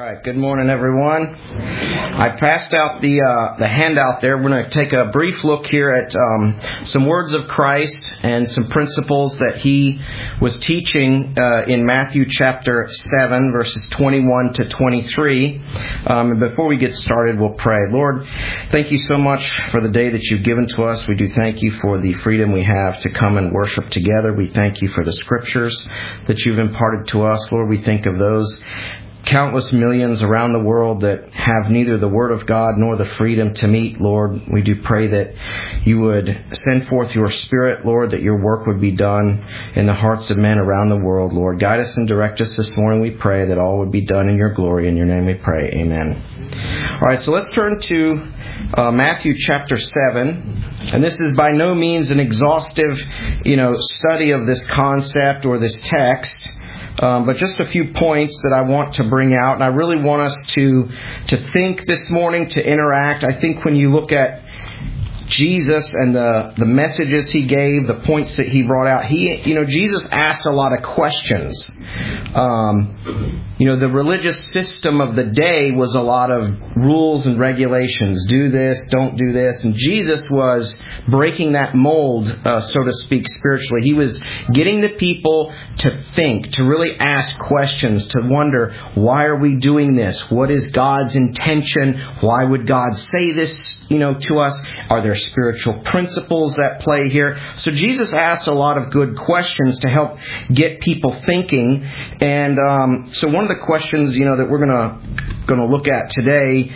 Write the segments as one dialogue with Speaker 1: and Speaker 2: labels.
Speaker 1: right. Good morning, everyone. I passed out the handout there. We're going to take a brief look here at some words of Christ and some principles that He was teaching in Matthew chapter 7, verses 21 to 23. And before we get started, we'll pray. Lord, thank you so much for the day that you've given to us. We do thank you for the freedom we have to come and worship together. We thank you for the scriptures that you've imparted to us. Lord, we think of those countless millions around the world that have neither the Word of God nor the freedom to meet. Lord, we do pray that you would send forth your Spirit, Lord, that your work would be done in the hearts of men around the world. Lord, guide us and direct us this morning, we pray, that all would be done in your glory. In your name we pray. Amen. All right, so let's turn to Matthew chapter 7. And this is by no means an exhaustive, study of this concept or this text. But just a few points that I want to bring out. And I really want us to think this morning, to interact. I think when you look at Jesus and the messages he gave, the points that he brought out, Jesus asked a lot of questions. The religious system of the day was a lot of rules and regulations. Do this, don't do this. And Jesus was breaking that mold, so to speak, spiritually. He was getting the people to think, to really ask questions, to wonder, why are we doing this? What is God's intention? Why would God say this, to us? Are there spiritual principles at play here? So Jesus asked a lot of good questions to help get people thinking. And so one of the questions, that we're going to look at today,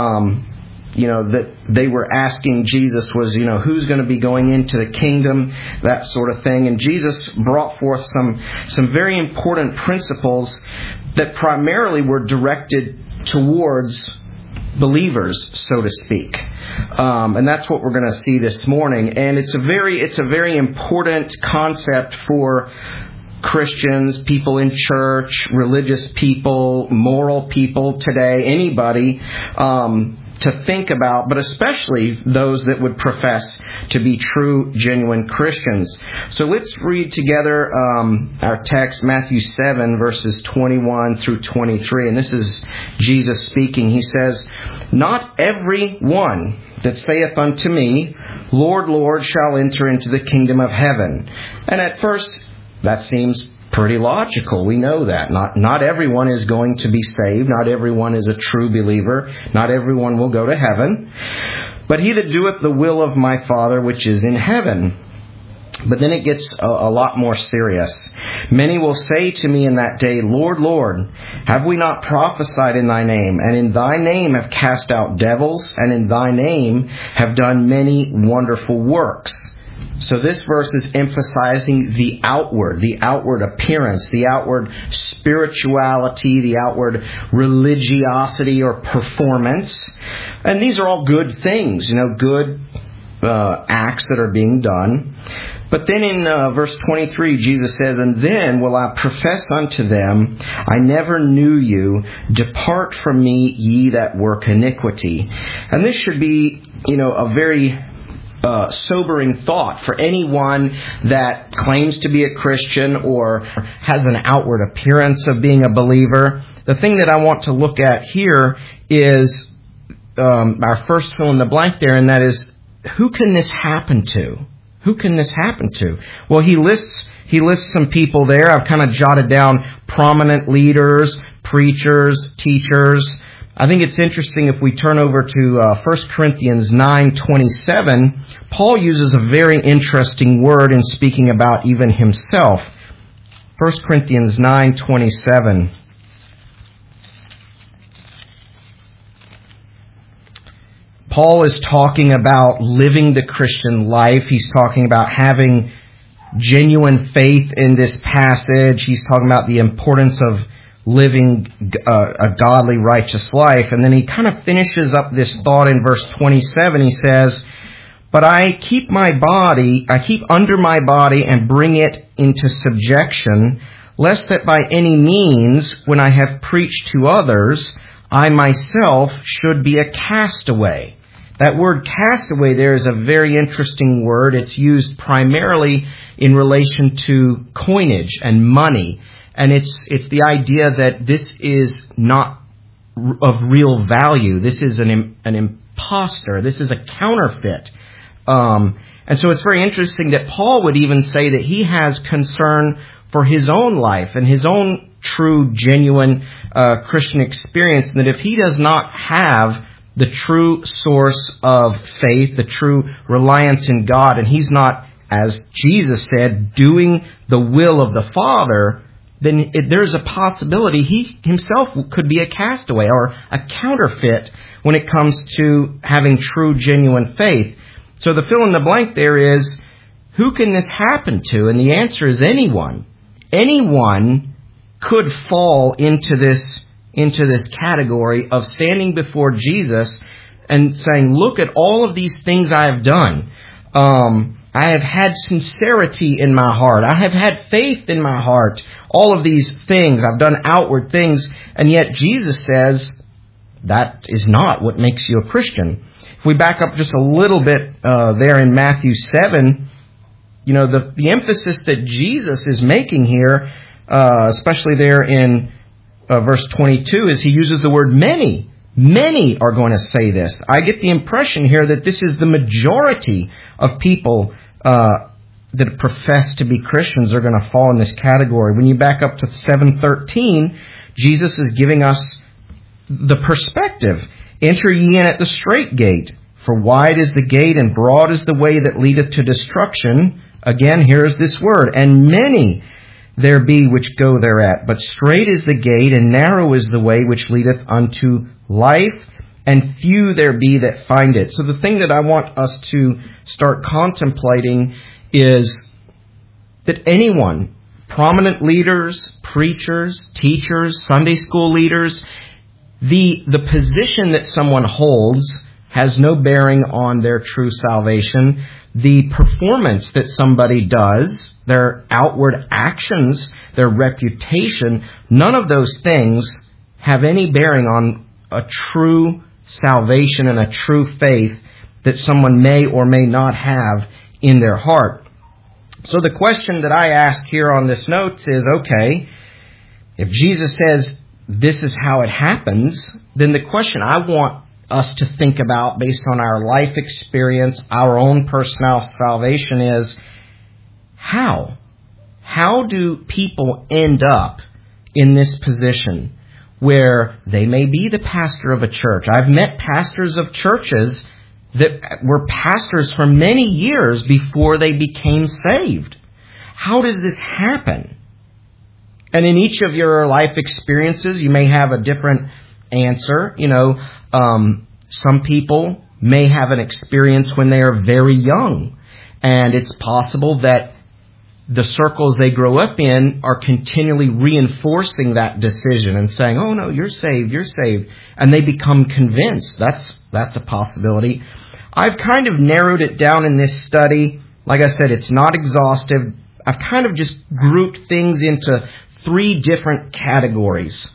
Speaker 1: that they were asking Jesus was, who's going to be going into the kingdom, that sort of thing. And Jesus brought forth some very important principles that primarily were directed towards believers, so to speak. And that's what we're going to see this morning. And it's a very important concept for Christians, people in church, religious people, moral people today, anybody, to think about, but especially those that would profess to be true, genuine Christians. So let's read together our text, Matthew 7, verses 21 through 23. And this is Jesus speaking. He says, "Not every one that saith unto me, Lord, Lord, shall enter into the kingdom of heaven." And at first, that seems pretty logical. We know that. Not everyone is going to be saved. Not everyone is a true believer. Not everyone will go to heaven. "But he that doeth the will of my Father which is in heaven." But then it gets a lot more serious. "Many will say to me in that day, Lord, Lord, have we not prophesied in thy name? And in thy name have cast out devils? And in thy name have done many wonderful works?" So this verse is emphasizing the outward appearance, the outward spirituality, the outward religiosity or performance. And these are all good things, good acts that are being done. But then in verse 23, Jesus says, "And then will I profess unto them, I never knew you. Depart from me, ye that work iniquity." And this should be, a very sobering thought for anyone that claims to be a Christian or has an outward appearance of being a believer. The thing that I want to look at here is our first fill in the blank there, and that is, who can this happen to? Who can this happen to? Well, he lists some people there. I've kind of jotted down prominent leaders, preachers, teachers. I think it's interesting if we turn over to 1 Corinthians 9:27, Paul uses a very interesting word in speaking about even himself. 1 Corinthians 9:27. Paul is talking about living the Christian life. He's talking about having genuine faith in this passage. He's talking about the importance of living a godly, righteous life. And then he kind of finishes up this thought in verse 27. He says, "But I keep under my body and bring it into subjection, lest that by any means, when I have preached to others, I myself should be a castaway." That word castaway there is a very interesting word. It's used primarily in relation to coinage and money. And it's the idea that this is not of real value. This is an imposter. This is a counterfeit. And so it's very interesting that Paul would even say that he has concern for his own life and his own true, genuine Christian experience, and that if he does not have the true source of faith, the true reliance in God, and he's not, as Jesus said, doing the will of the Father, then there's a possibility he himself could be a castaway or a counterfeit when it comes to having true, genuine faith. So the fill in the blank there is, who can this happen to? And the answer is anyone. Anyone could fall into this category of standing before Jesus and saying, look at all of these things I have done. I have had sincerity in my heart. I have had faith in my heart. All of these things. I've done outward things. And yet Jesus says that is not what makes you a Christian. If we back up just a little bit there in Matthew 7, the emphasis that Jesus is making here, especially there in verse 22, is he uses the word many. Many are going to say this. I get the impression here that this is the majority of people that profess to be Christians are going to fall in this category. When you back up to 7:13, Jesus is giving us the perspective. Enter ye in at the strait gate, for wide is the gate and broad is the way that leadeth to destruction. Again, here is this word, and many there be which go thereat. But strait is the gate, and narrow is the way which leadeth unto life, and few there be that find it. So the thing that I want us to start contemplating is that anyone, prominent leaders, preachers, teachers, Sunday school leaders, the position that someone holds has no bearing on their true salvation. The performance that somebody does, their outward actions, their reputation, none of those things have any bearing on a true salvation and a true faith that someone may or may not have in their heart. So the question that I ask here on this note is, okay, if Jesus says this is how it happens, then the question I want us to think about based on our life experience, our own personal salvation is, how? How do people end up in this position where they may be the pastor of a church? I've met pastors of churches that were pastors for many years before they became saved. How does this happen? And in each of your life experiences, you may have a different answer. Some people may have an experience when they are very young, and it's possible that the circles they grow up in are continually reinforcing that decision and saying, oh no, you're saved, and they become convinced. That's a possibility. I've kind of narrowed it down in this study. Like I said, it's not exhaustive. I've kind of just grouped things into 3 different categories.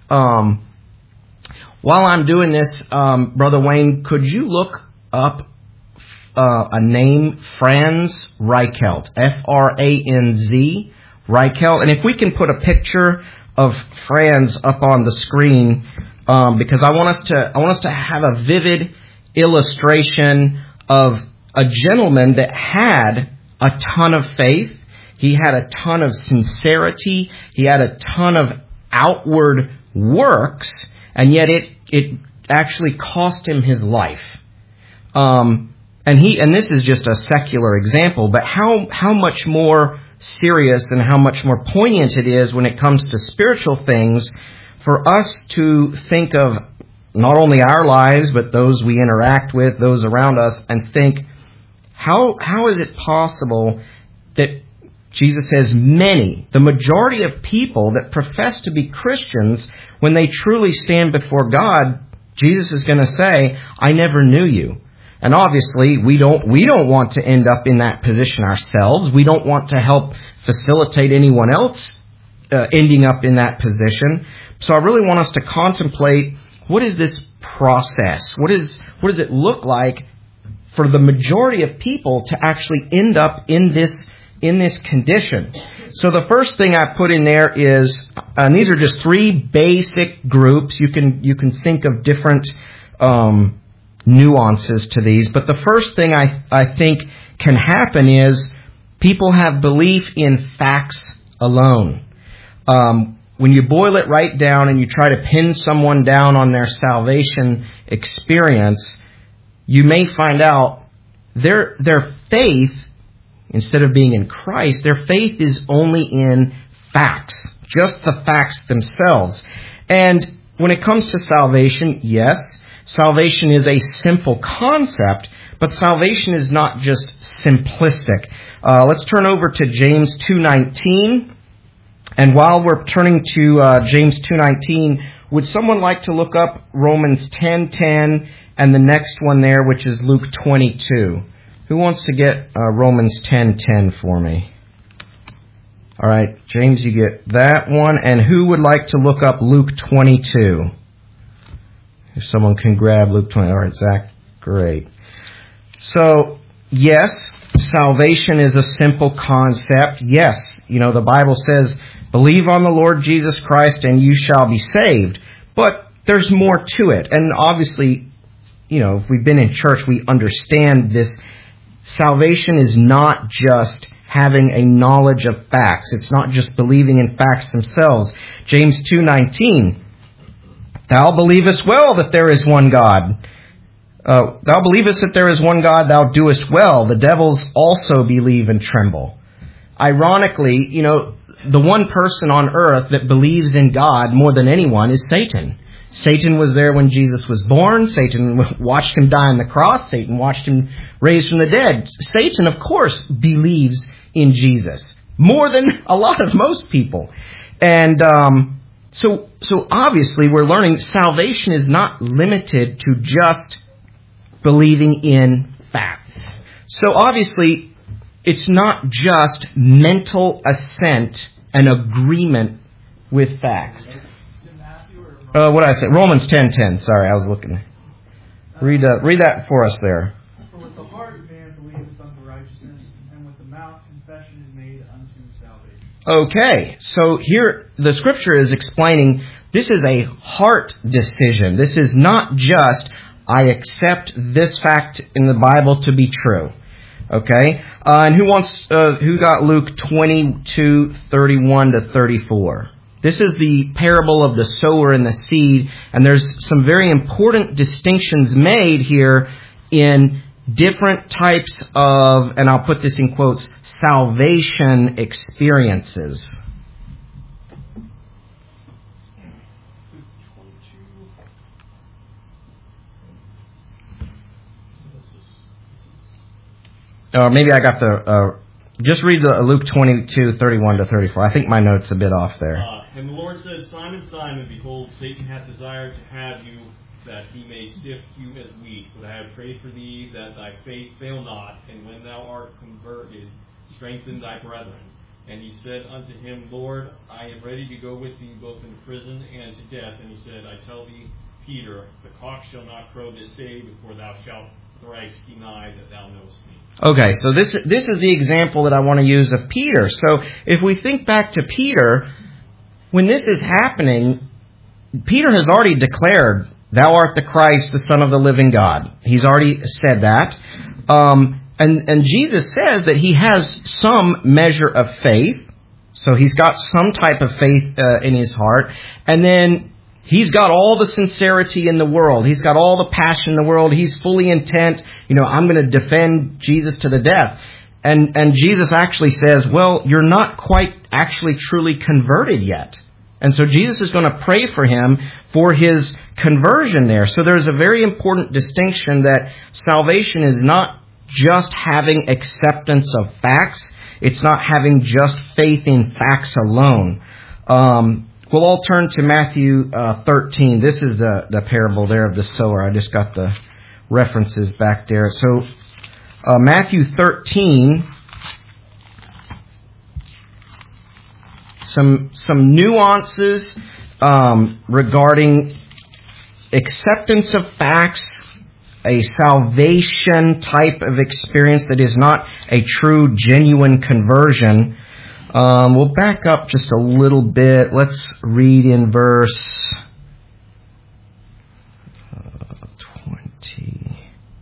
Speaker 1: While I'm doing this, Brother Wayne, could you look up a name, Franz Reichelt, F-R-A-N-Z, Reichelt, and if we can put a picture of Franz up on the screen, because I want us to have a vivid illustration of a gentleman that had a ton of faith. He had a ton of sincerity. He had a ton of outward works. And yet it actually cost him his life. And this is just a secular example, but how much more serious and how much more poignant it is when it comes to spiritual things for us to think of not only our lives, but those we interact with, those around us, and think, how is it possible that Jesus says many, the majority of people that profess to be Christians, when they truly stand before God, Jesus is going to say, I never knew you. And obviously, we don't want to end up in that position ourselves. We don't want to help facilitate anyone else ending up in that position. So I really want us to contemplate, what is this process? What does it look like for the majority of people to actually end up in this in this condition. So the first thing I put in there is, and these are just three basic groups. You can think of different nuances to these, but the first thing I think can happen is people have belief in facts alone. When you boil it right down and you try to pin someone down on their salvation experience, you may find out their faith, instead of being in Christ, their faith is only in facts, just the facts themselves. And when it comes to salvation, yes, salvation is a simple concept, but salvation is not just simplistic. Let's turn over to James 2:19. And while we're turning to James 2:19, would someone like to look up Romans 10:10 and the next one there, which is Luke 22? Who wants to get Romans 10:10 for me? All right, James, you get that one. And who would like to look up Luke 22? If someone can grab Luke 20. All right, Zach, great. So, yes, salvation is a simple concept. Yes, the Bible says, believe on the Lord Jesus Christ and you shall be saved. But there's more to it. And obviously, if we've been in church, we understand this. Salvation is not just having a knowledge of facts. It's not just believing in facts themselves. James 2:19, thou believest well that there is one God. Thou believest that there is one God, thou doest well. The devils also believe and tremble. Ironically, the one person on earth that believes in God more than anyone is Satan. Satan was there when Jesus was born. Satan watched him die on the cross. Satan watched him raised from the dead. Satan, of course, believes in Jesus more than a lot of most people. And so obviously we're learning salvation is not limited to just believing in facts. So obviously it's not just mental assent and agreement with facts. What did I say? Romans 10:10. Sorry, I was looking. Read that for us there.
Speaker 2: For with the heart man believeth unto righteousness, and with the mouth confession is made unto salvation.
Speaker 1: Okay, so here the Scripture is explaining this is a heart decision. This is not just, I accept this fact in the Bible to be true. Okay, and who got Luke 22:31 to 34? This is the parable of the sower and the seed, and there's some very important distinctions made here in different types of, and I'll put this in quotes, salvation experiences. Or maybe I got the, just read the Luke 22:31 to 34. I think my note's a bit off there.
Speaker 3: And the Lord said, Simon, Simon, behold, Satan hath desired to have you, that he may sift you as wheat. But I have prayed for thee, that thy faith fail not, and when thou art converted, strengthen thy brethren. And he said unto him, Lord, I am ready to go with thee both into prison and to death. And he said, I tell thee, Peter, the cock shall not crow this day before thou shalt thrice deny that thou knowest me.
Speaker 1: Okay, so this is the example that I want to use of Peter. So if we think back to Peter, when this is happening, Peter has already declared, thou art the Christ, the Son of the living God. He's already said that. And Jesus says that he has some measure of faith. So he's got some type of faith in his heart. And then he's got all the sincerity in the world. He's got all the passion in the world. He's fully intent. I'm going to defend Jesus to the death. And Jesus actually says, well, you're not quite actually truly converted yet. And so Jesus is going to pray for him for his conversion there. So there's a very important distinction that salvation is not just having acceptance of facts. It's not having just faith in facts alone. We'll all turn to Matthew 13. This is the parable there of the sower. I just got the references back there. So Matthew 13, some nuances regarding acceptance of facts a salvation type of experience that is not a true, genuine conversion. We'll back up just a little bit. Let's read in verse 20.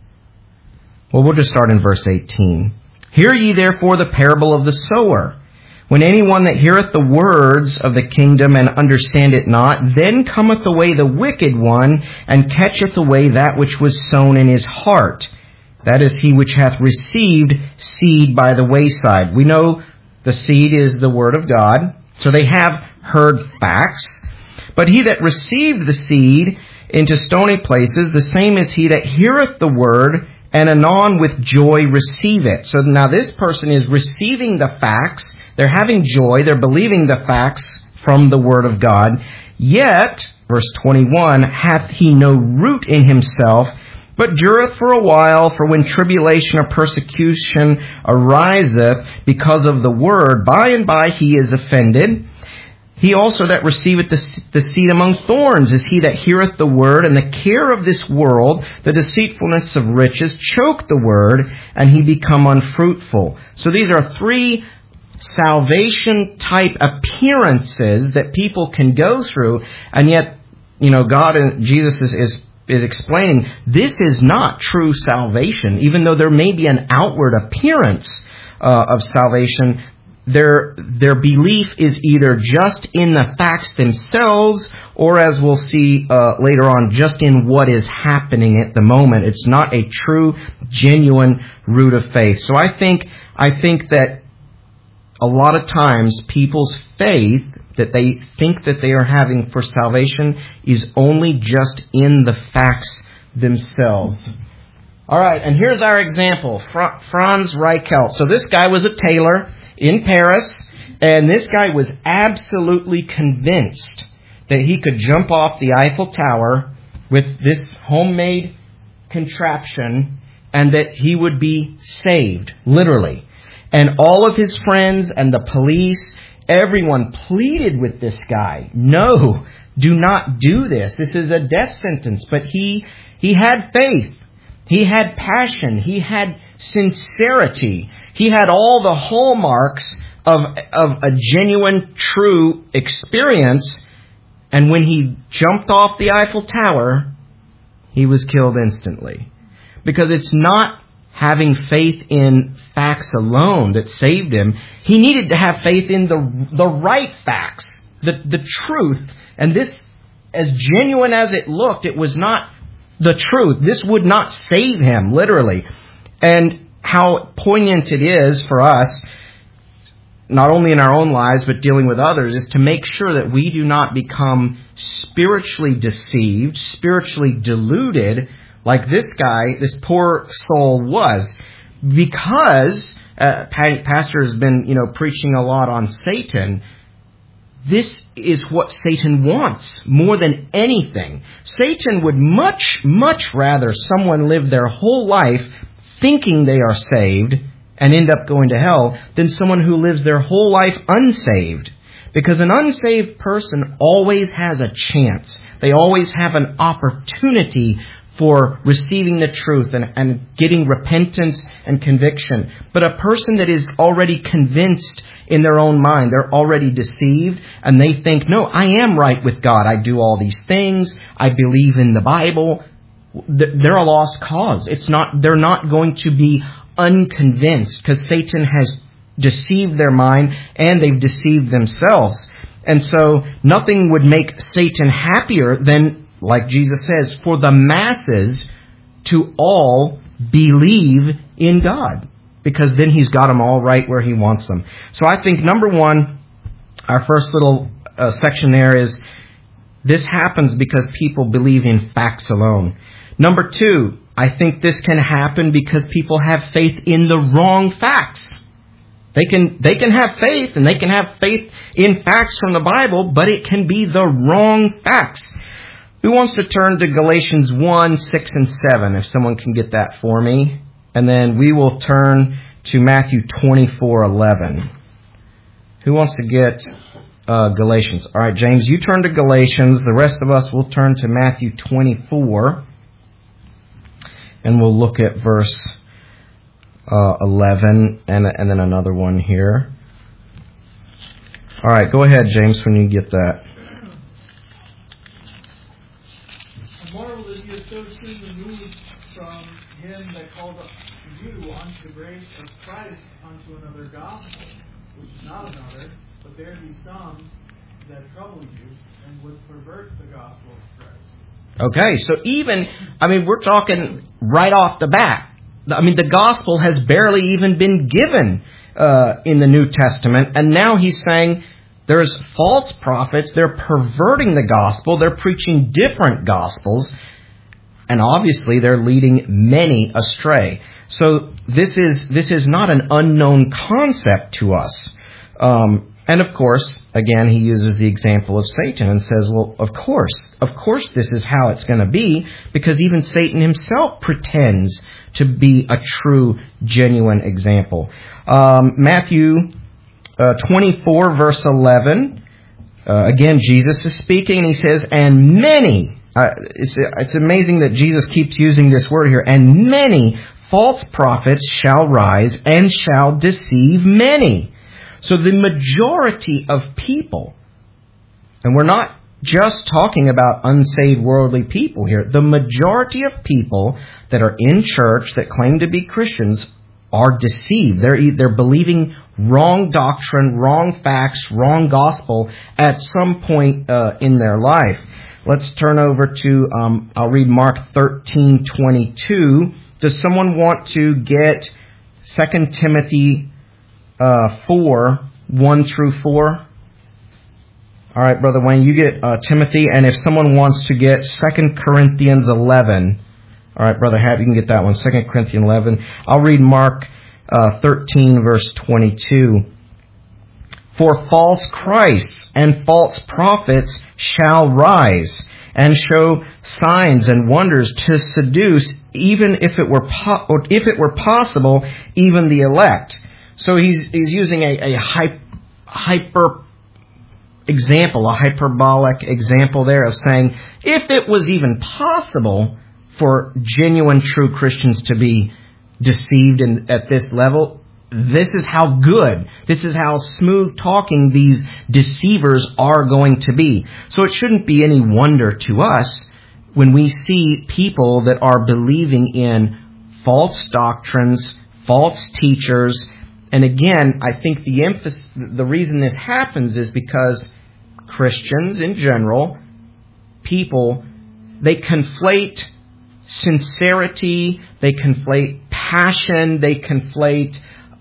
Speaker 1: Well, we'll just start in verse 18. Hear ye therefore the parable of the sower. When anyone that heareth the words of the kingdom and understand it not, then cometh away the wicked one, and catcheth away that which was sown in his heart. That is he which hath received seed by the wayside. We know the seed is the word of God, so they have heard facts. But he that received the seed into stony places, the same is he that heareth the word, and anon with joy receive it. So now this person is receiving the facts. They're having joy. They're believing the facts from the Word of God. Yet, verse 21, hath he no root in himself, but dureth for a while. For when tribulation or persecution ariseth because of the Word, by and by he is offended. He also that receiveth the seed among thorns is he that heareth the Word, and the care of this world, the deceitfulness of riches, choke the Word, and he become unfruitful. So these are three salvation type appearances that people can go through, and yet, God and Jesus is explaining this is not true salvation. Even though there may be an outward appearance of salvation, their belief is either just in the facts themselves, or as we'll see later on, just in what is happening at the moment. It's not a true, genuine root of faith. So I think that a lot of times people's faith that they think that they are having for salvation is only just in the facts themselves. All right, and here's our example, Franz Reichelt. So this guy was a tailor in Paris, and this guy was absolutely convinced that he could jump off the Eiffel Tower with this homemade contraption and that he would be saved, literally. And all of his friends and the police, everyone pleaded with this guy. No, do not do this. This is a death sentence. But he had faith. He had passion. He had sincerity. He had all the hallmarks of a genuine, true experience. And when he jumped off the Eiffel Tower, he was killed instantly. Because it's not having faith in facts alone that saved him. He needed to have faith in the right facts, the truth. And this, as genuine as it looked, it was not the truth. This would not save him, literally. And how poignant it is for us, not only in our own lives, but dealing with others, is to make sure that we do not become spiritually deceived, spiritually deluded, like this guy, this poor soul was. Because Pastor has been, preaching a lot on Satan. This is what Satan wants more than anything. Satan would much, much rather someone live their whole life thinking they are saved and end up going to hell than someone who lives their whole life unsaved. Because an unsaved person always has a chance. They always have an opportunity for receiving the truth and getting repentance and conviction. But a person that is already convinced in their own mind, they're already deceived, and they think, no, I am right with God. I do all these things. I believe in the Bible. They're a lost cause. They're not going to be unconvinced, because Satan has deceived their mind and they've deceived themselves. And so nothing would make Satan happier than, like Jesus says, for the masses to all believe in God, because then he's got them all right where he wants them. So I think, number one, our first little section there is, this happens because people believe in facts alone. Number two, I think this can happen because people have faith in the wrong facts. They can have faith, and they can have faith in facts from the Bible, but it can be the wrong facts. Who wants to turn to Galatians 1, 6, and 7, if someone can get that for me? And then we will turn to Matthew 24, 11. Who wants to get Galatians? All right, James, you turn to Galatians. The rest of us will turn to Matthew 24. And we'll look at verse 11 and then another one here. All right, go ahead, James, when you get that.
Speaker 2: I marvel that you have so soon removed from him that called you unto the grace of Christ unto another gospel, which is not another, but there be some that trouble you and would pervert the gospel of Christ.
Speaker 1: Okay, so we're talking right off the bat. The gospel has barely even been given in the New Testament, and now he's saying there's false prophets, they're perverting the gospel, they're preaching different gospels, and obviously they're leading many astray. So this is not an unknown concept to us. And of course, again, he uses the example of Satan and says, well, of course this is how it's going to be, because even Satan himself pretends to be a true, genuine example. Matthew 24, verse 11, again, Jesus is speaking, and he says, and many, it's amazing that Jesus keeps using this word here, and many false prophets shall rise and shall deceive many. So the majority of people, and we're not just talking about unsaved worldly people here, the majority of people that are in church that claim to be Christians are deceived. They're believing wrong doctrine, wrong facts, wrong gospel at some point in their life. Let's turn over to, I'll read Mark 13:22. Does someone want to get 2 Timothy 4, 1 through 4? All right, Brother Wayne, you get Timothy, and if someone wants to get 2 Corinthians 11, all right, Brother Hat, you can get that one, 2 Corinthians 11. I'll read Mark 13, verse 22. For false Christs and false prophets shall rise and show signs and wonders to seduce, even if it were possible, even the elect. So he's using a hyperbolic example there of saying, if it was even possible for genuine, true Christians to be deceived at this level, this is how good, this is how smooth talking these deceivers are going to be. So it shouldn't be any wonder to us when we see people that are believing in false doctrines, false teachers. And again, I think the reason this happens is because Christians in general, people, they conflate sincerity, they conflate passion, they conflate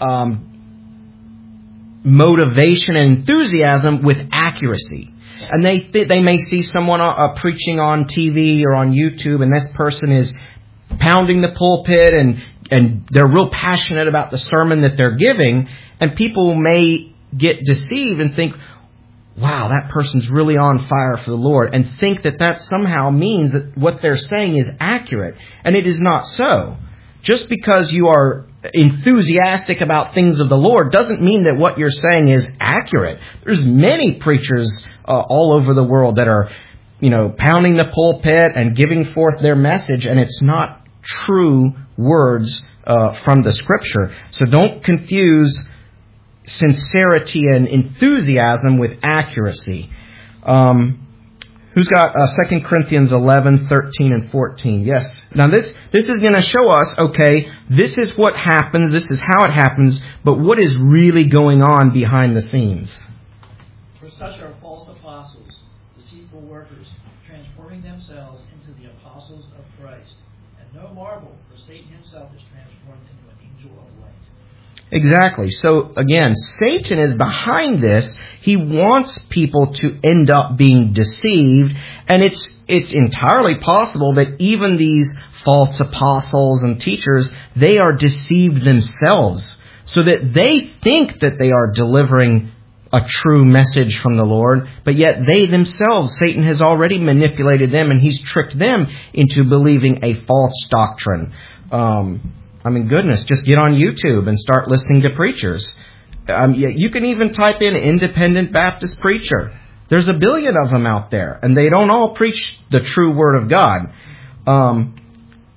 Speaker 1: motivation and enthusiasm with accuracy. And they may see someone preaching on TV or on YouTube, and this person is pounding the pulpit and they're real passionate about the sermon that they're giving, and people may get deceived and think, wow, that person's really on fire for the Lord, and think that somehow means that what they're saying is accurate. And it is not so. Just because you are enthusiastic about things of the Lord doesn't mean that what you're saying is accurate. There's many preachers all over the world that are, pounding the pulpit and giving forth their message, and it's not true words from the Scripture. So don't confuse sincerity and enthusiasm with accuracy. Who's got 2 Corinthians 11, 13, and 14? Yes. Now this is going to show us, okay, this is what happens, this is how it happens, but what is really going on behind the scenes?
Speaker 4: For such are false apostles, deceitful workers, transforming themselves into the apostles of Christ. And no marvel, for Satan himself is transformed into an angel of light.
Speaker 1: Exactly. So again, Satan is behind this. He wants people to end up being deceived, and it's entirely possible that even these false apostles and teachers, they are deceived themselves, so that they think that they are delivering a true message from the Lord, but yet they themselves, Satan has already manipulated them, and he's tricked them into believing a false doctrine. Goodness, just get on YouTube and start listening to preachers. You can even type in independent Baptist preacher. There's a billion of them out there, and they don't all preach the true Word of God.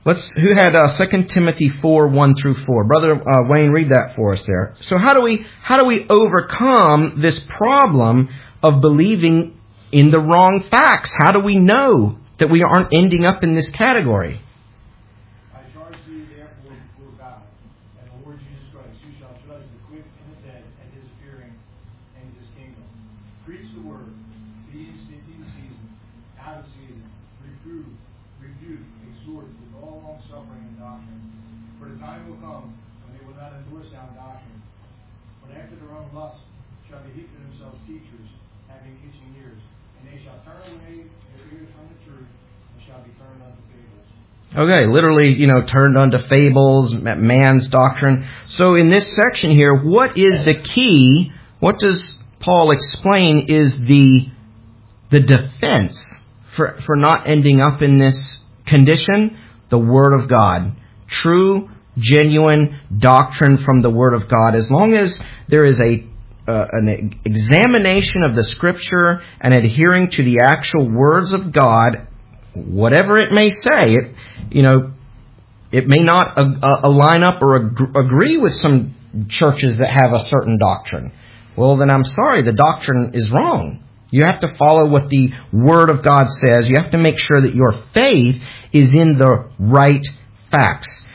Speaker 1: Who had 2 Timothy 4, 1 through 4? Brother Wayne, read that for us there. So how do we overcome this problem of believing in the wrong facts? How do we know that we aren't ending up in this category?
Speaker 5: I charge thee therefore before God and the Lord Jesus Christ, who shall judge the quick and the dead at his appearing and his kingdom. Preach the word, be in season, out of season, reprove, rebuke, exhort with all long suffering and doctrine. For the time will come when they will not endure sound doctrine, but after their own lust shall they heap to themselves teachers, having itching ears, and they shall turn away their ears from the truth, and shall be turned unto fables.
Speaker 1: Okay, literally, turned unto fables, man's doctrine. So in this section here, what is the key? What does Paul explain is the defense for not ending up in this condition? The Word of God. True, genuine doctrine from the Word of God. As long as there is an examination of the Scripture and adhering to the actual words of God, whatever it may say, it may not line up or agree with some churches that have a certain doctrine. Well, then I'm sorry, the doctrine is wrong. You have to follow what the Word of God says. You have to make sure that your faith is in the right facts.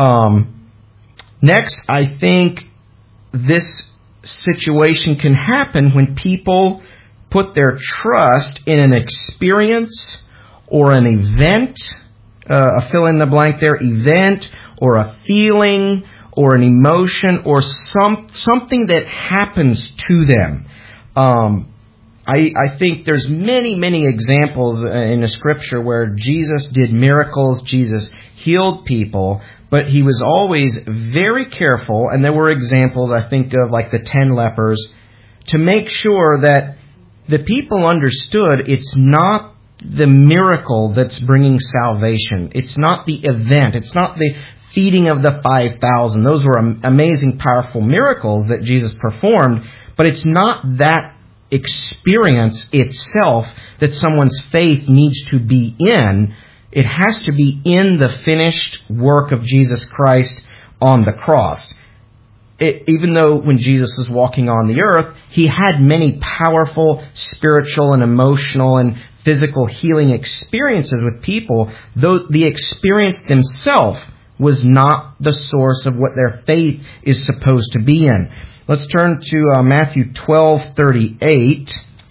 Speaker 1: Next, I think this situation can happen when people put their trust in an experience or an event, a fill in the blank there, event or a feeling or an emotion or something that happens to them. I think there's many examples in the Scripture where Jesus did miracles, Jesus healed people, but he was always very careful, and there were examples, I think of like the 10 lepers, to make sure that the people understood it's not the miracle that's bringing salvation. It's not the event. It's not the feeding of the 5,000. Those were amazing, powerful miracles that Jesus performed, but it's not that experience itself that someone's faith needs to be in. It has to be in the finished work of Jesus Christ on the cross. Even though when Jesus was walking on the earth, he had many powerful spiritual and emotional and physical healing experiences with people, though the experience themselves was not the source of what their faith is supposed to be in. Let's turn to Matthew 12:38.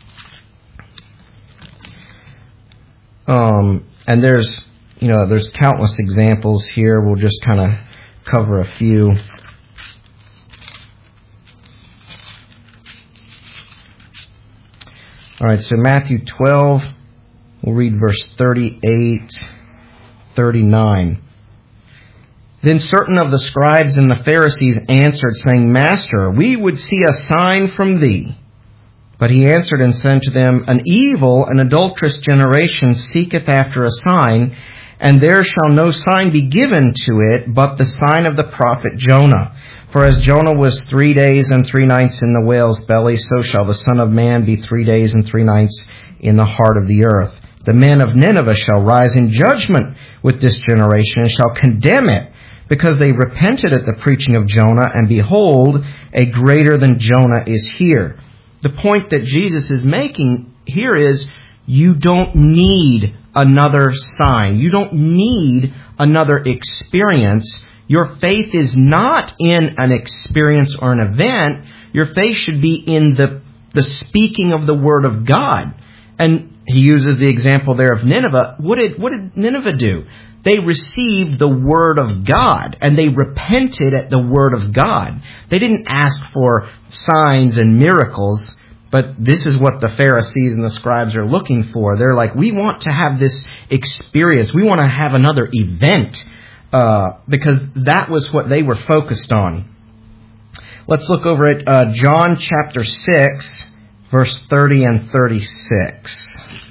Speaker 1: And there's countless examples here. We'll just kind of cover a few. All right, so Matthew 12, we'll read verse 38, 39. Then certain of the scribes and the Pharisees answered, saying, Master, we would see a sign from thee. But he answered and said to them, An evil and adulterous generation seeketh after a sign, and there shall no sign be given to it but the sign of the prophet Jonah. For as Jonah was 3 days and 3 nights in the whale's belly, so shall the Son of Man be 3 days and 3 nights in the heart of the earth. The men of Nineveh shall rise in judgment with this generation, and shall condemn it, because they repented at the preaching of Jonah, and behold, a greater than Jonah is here. The point that Jesus is making here is, you don't need another sign. You don't need another experience. Your faith is not in an experience or an event. Your faith should be in the speaking of the Word of God. And he uses the example there of Nineveh. What did Nineveh do? They received the Word of God, and they repented at the Word of God. They didn't ask for signs and miracles, but this is what the Pharisees and the scribes are looking for. They're like, we want to have this experience. We want to have another event, because that was what they were focused on. Let's look over at John chapter 6, verse 30 and 36.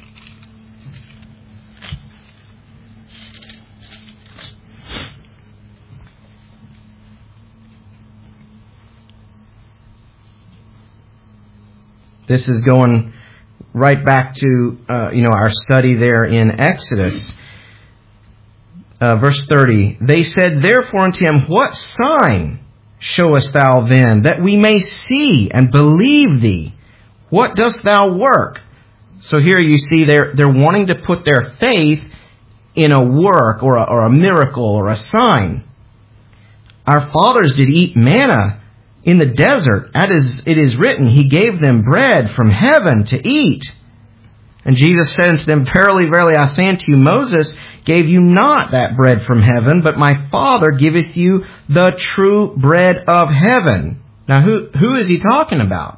Speaker 1: This is going right back to our study there in Exodus. verse 30, they said therefore unto him, what sign showest thou then, that we may see and believe thee? What dost thou work? So here you see they're wanting to put their faith in a work or a miracle or a sign. Our fathers did eat manna in the desert. As it is written, he gave them bread from heaven to eat. And Jesus said unto them, verily, verily, I say unto you, Moses gave you not that bread from heaven, but my Father giveth you the true bread of heaven. Now, who is he talking about?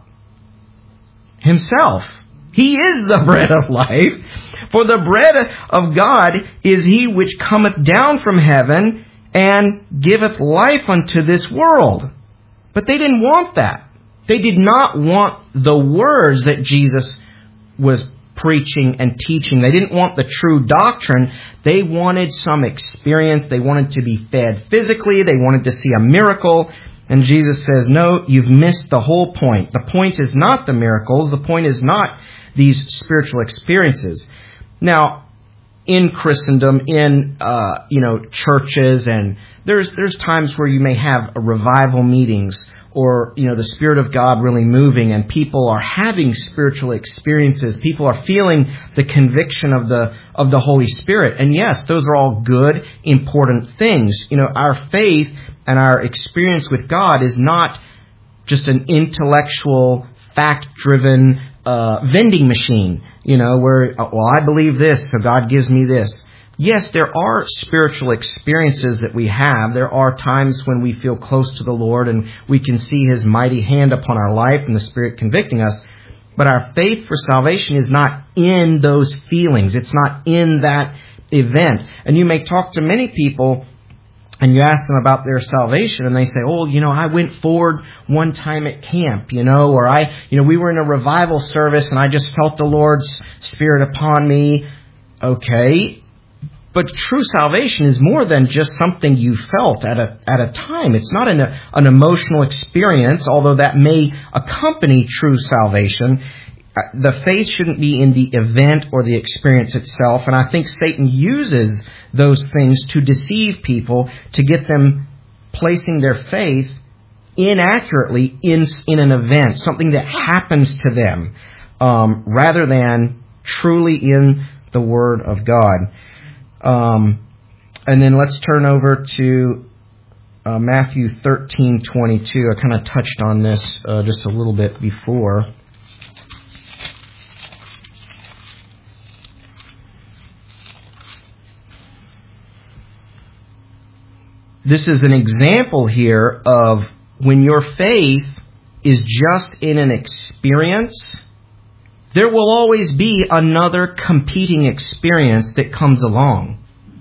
Speaker 1: Himself. He is the bread of life. For the bread of God is he which cometh down from heaven and giveth life unto this world. But they didn't want that. They did not want the words that Jesus was preaching and teaching. They didn't want the true doctrine. They wanted some experience. They wanted to be fed physically. They wanted to see a miracle. And Jesus says, no, you've missed the whole point. The point is not the miracles. The point is not these spiritual experiences. Now, in Christendom, in churches, and there's times where you may have revival meetings, or the Spirit of God really moving, and people are having spiritual experiences. People are feeling the conviction of the Holy Spirit. And yes, those are all good, important things. Our faith and our experience with God is not just an intellectual, fact-driven vending machine, where, I believe this, so God gives me this. Yes, there are spiritual experiences that we have. There are times when we feel close to the Lord and we can see His mighty hand upon our life and the Spirit convicting us. But our faith for salvation is not in those feelings. It's not in that event. And you may talk to many people and you ask them about their salvation and they say, I went forward one time at camp, or we were in a revival service and I just felt the Lord's Spirit upon me. Okay. But true salvation is more than just something you felt at a time. It's not an emotional experience, although that may accompany true salvation. The faith shouldn't be in the event or the experience itself. And I think Satan uses those things to deceive people, to get them placing their faith inaccurately in an event, something that happens to them, rather than truly in the Word of God. And then let's turn over to Matthew 13:22. I kind of touched on this just a little bit before. This is an example here of when your faith is just in an experience, there will always be another competing experience that comes along.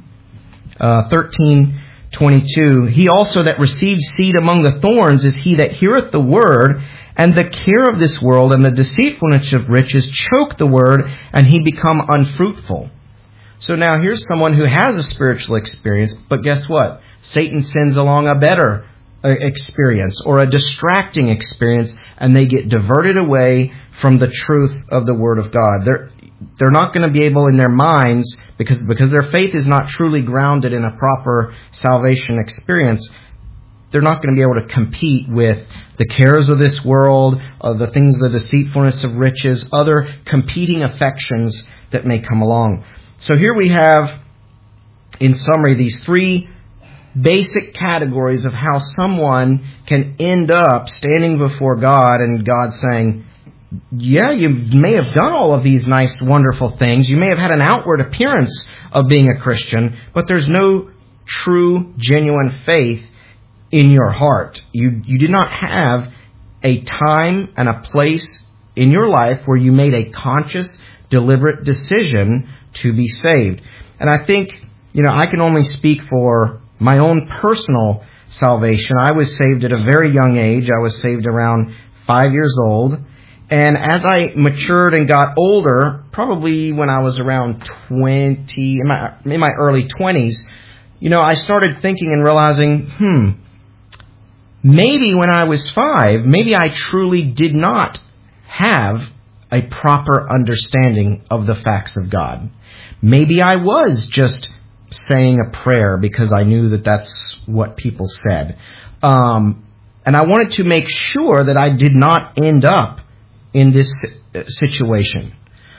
Speaker 1: 13:22, he also that received seed among the thorns is he that heareth the word, and the care of this world and the deceitfulness of riches choke the word, and he become unfruitful. So now here's someone who has a spiritual experience, but guess what? Satan sends along a better experience or a distracting experience, and they get diverted away from the truth of the Word of God. They're not going to be able in their minds, because their faith is not truly grounded in a proper salvation experience, they're not going to be able to compete with the cares of this world, the things, the deceitfulness of riches, other competing affections that may come along. So here we have, in summary, these three basic categories of how someone can end up standing before God and God saying, yeah, you may have done all of these nice, wonderful things. You may have had an outward appearance of being a Christian, but there's no true, genuine faith in your heart. You did not have a time and a place in your life where you made a conscious, deliberate decision to be saved. And I think, I can only speak for my own personal salvation. I was saved at a very young age. I was saved around 5 years old. And as I matured and got older, probably when I was around 20, in my early 20s, I started thinking and realizing, maybe when I was 5, maybe I truly did not have a proper understanding of the facts of God. Maybe I was just saying a prayer because I knew that that's what people said. And I wanted to make sure that I did not end up in this situation.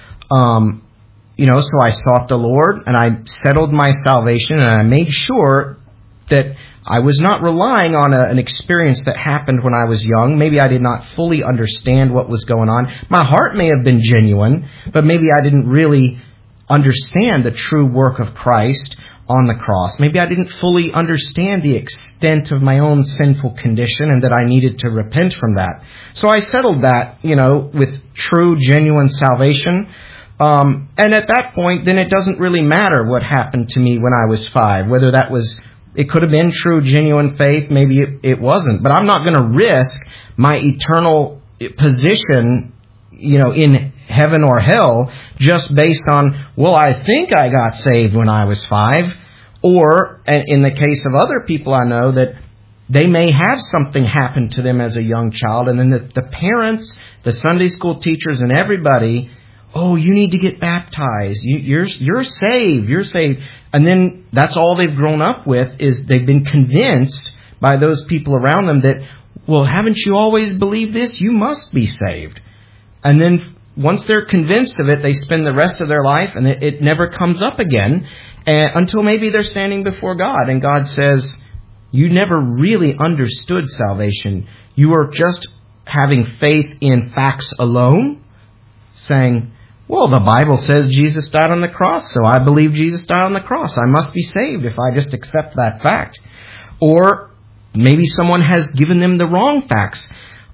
Speaker 1: So I sought the Lord and I settled my salvation and I made sure that I was not relying on an experience that happened when I was young. Maybe I did not fully understand what was going on. My heart may have been genuine, but maybe I didn't really understand the true work of Christ on the cross. Maybe I didn't fully understand the extent of my own sinful condition and that I needed to repent from that. So I settled that, with true, genuine salvation. And at that point, then it doesn't really matter what happened to me when I was 5, whether that was, it could have been true, genuine faith, maybe it wasn't. But I'm not going to risk my eternal position, in heaven or hell just based on, well, I think I got saved when I was 5. Or, in the case of other people I know, that they may have something happen to them as a young child, and then the parents, the Sunday school teachers, and everybody, oh, you need to get baptized. You're saved. You're saved. And then that's all they've grown up with is they've been convinced by those people around them that, well, haven't you always believed this? You must be saved. And then once they're convinced of it, they spend the rest of their life and it never comes up again until maybe they're standing before God. And God says, you never really understood salvation. You were just having faith in facts alone, saying, well, the Bible says Jesus died on the cross, so I believe Jesus died on the cross. I must be saved if I just accept that fact. Or maybe someone has given them the wrong facts.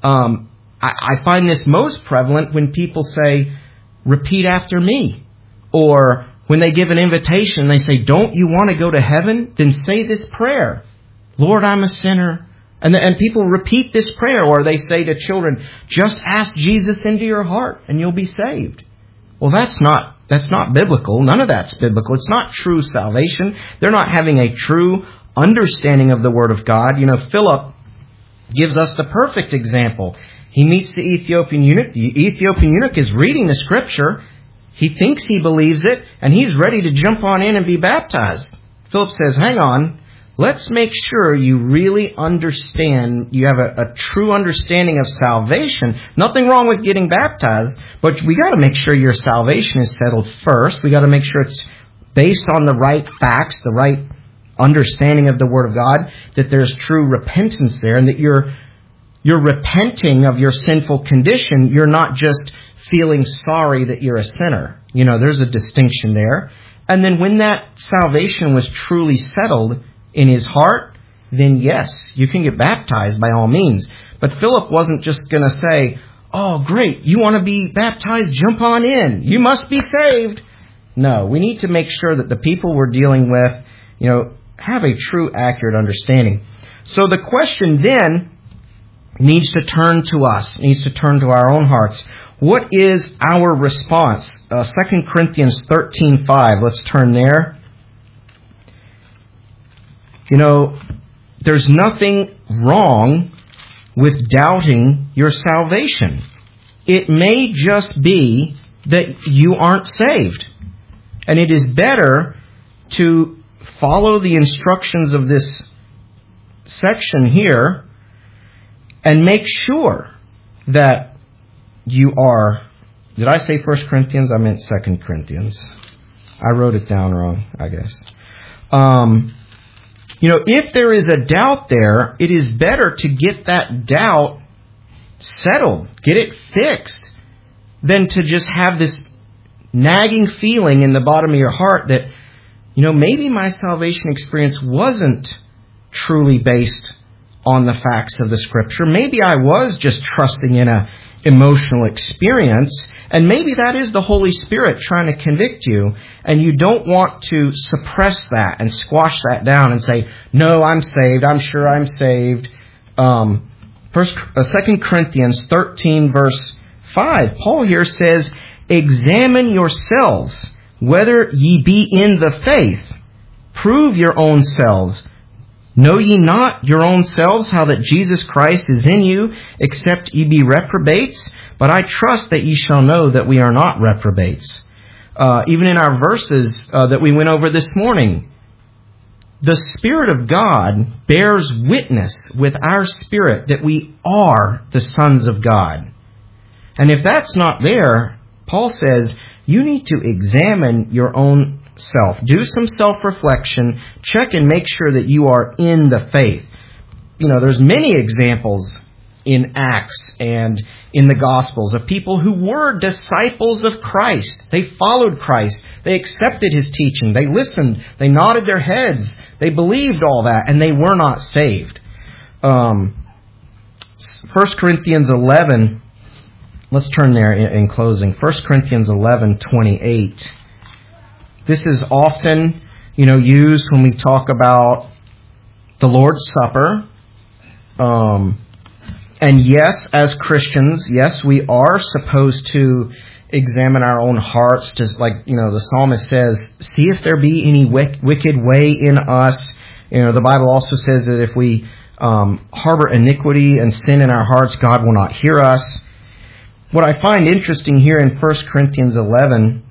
Speaker 1: I find this most prevalent when people say, repeat after me. Or when they give an invitation, they say, don't you want to go to heaven? Then say this prayer. Lord, I'm a sinner. And people repeat this prayer. Or they say to children, just ask Jesus into your heart and you'll be saved. Well, that's not biblical. None of that's biblical. It's not true salvation. They're not having a true understanding of the Word of God. Philip gives us the perfect example. He meets the Ethiopian eunuch. The Ethiopian eunuch is reading the Scripture. He thinks he believes it, and he's ready to jump on in and be baptized. Philip says, hang on. Let's make sure you really understand, you have a true understanding of salvation. Nothing wrong with getting baptized, but we got to make sure your salvation is settled first. We got to make sure it's based on the right facts, the right understanding of the Word of God, that there's true repentance there, and that you're repenting of your sinful condition. You're not just feeling sorry that you're a sinner. There's a distinction there. And then when that salvation was truly settled in his heart, then yes, you can get baptized by all means. But Philip wasn't just going to say, oh, great, you want to be baptized? Jump on in. You must be saved. No, we need to make sure that the people we're dealing with, have a true, accurate understanding. So the question then needs to turn to us, needs to turn to our own hearts. What is our response? 2 Corinthians 13:5. Let's turn there. There's nothing wrong with doubting your salvation. It may just be that you aren't saved. And it is better to follow the instructions of this section here and make sure that you are... Did I say 1 Corinthians? I meant 2 Corinthians. I wrote it down wrong, I guess. If there is a doubt there, it is better to get that doubt settled, get it fixed, than to just have this nagging feeling in the bottom of your heart that, maybe my salvation experience wasn't truly based on the facts of the Scripture. Maybe I was just trusting in an emotional experience, and maybe that is the Holy Spirit trying to convict you, and you don't want to suppress that and squash that down and say, no, I'm saved, I'm sure I'm saved. 2 Corinthians 13 verse 5, Paul here says, examine yourselves whether ye be in the faith. Prove your own selves. Know ye not your own selves how that Jesus Christ is in you, except ye be reprobates? But I trust that ye shall know that we are not reprobates. Even in our verses that we went over this morning, the Spirit of God bears witness with our spirit that we are the sons of God. And if that's not there, Paul says, you need to examine your own self. Do some self-reflection. Check and make sure that you are in the faith. There's many examples in Acts and in the Gospels of people who were disciples of Christ. They followed Christ. They accepted His teaching. They listened. They nodded their heads. They believed all that, and they were not saved. 1 Corinthians 11, let's turn there in closing. 1 Corinthians 11:28. This is often, used when we talk about the Lord's Supper. And yes, as Christians, yes, we are supposed to examine our own hearts, just like, the psalmist says, see if there be any wicked way in us. The Bible also says that if we harbor iniquity and sin in our hearts, God will not hear us. What I find interesting here in 1 Corinthians 11,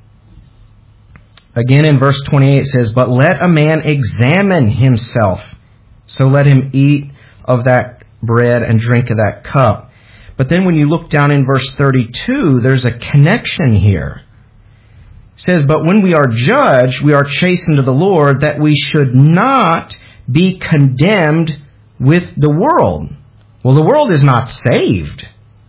Speaker 1: again in verse 28, it says, but let a man examine himself, so let him eat of that bread and drink of that cup. But then when you look down in verse 32, there's a connection here. It says, but when we are judged, we are chastened to the Lord, that we should not be condemned with the world. Well, the world is not saved.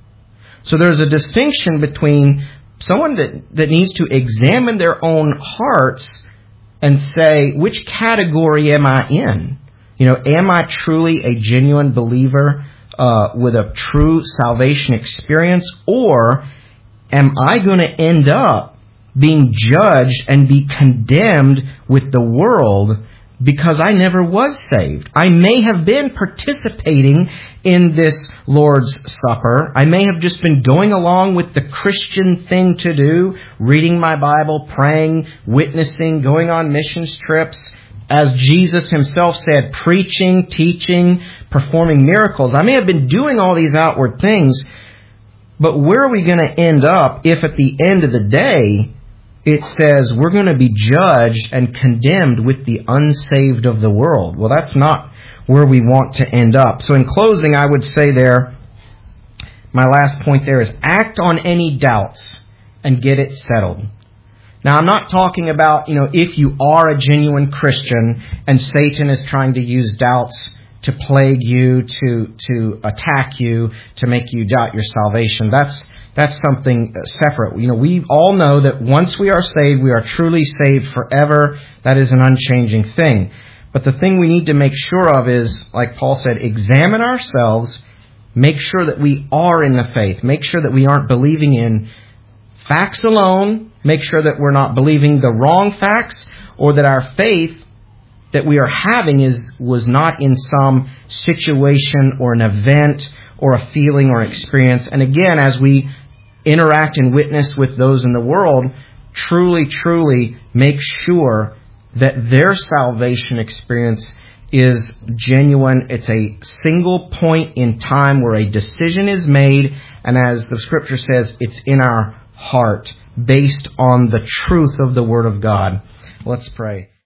Speaker 1: So there's a distinction between someone that needs to examine their own hearts and say, which category am I in? Am I truly a genuine believer with a true salvation experience? Or am I going to end up being judged and be condemned with the world because I never was saved? I may have been participating in this Lord's Supper. I may have just been going along with the Christian thing to do, reading my Bible, praying, witnessing, going on missions trips. As Jesus Himself said, preaching, teaching, performing miracles. I may have been doing all these outward things, but where are we going to end up if at the end of the day it says we're going to be judged and condemned with the unsaved of the world? Well, that's not where we want to end up. So in closing, I would say there, my last point there is act on any doubts and get it settled. Now, I'm not talking about, if you are a genuine Christian and Satan is trying to use doubts to plague you, to attack you, to make you doubt your salvation. That's something separate. We all know that once we are saved, we are truly saved forever. That is an unchanging thing. But the thing we need to make sure of is, like Paul said, examine ourselves, make sure that we are in the faith, make sure that we aren't believing in facts alone, make sure that we're not believing the wrong facts, or that our faith that we are having was not in some situation or an event or a feeling or experience. And again, as we interact and witness with those in the world, truly make sure that their salvation experience is genuine. It's a single point in time where a decision is made, and as the Scripture says, it's in our heart, based on the truth of the Word of God. Let's pray.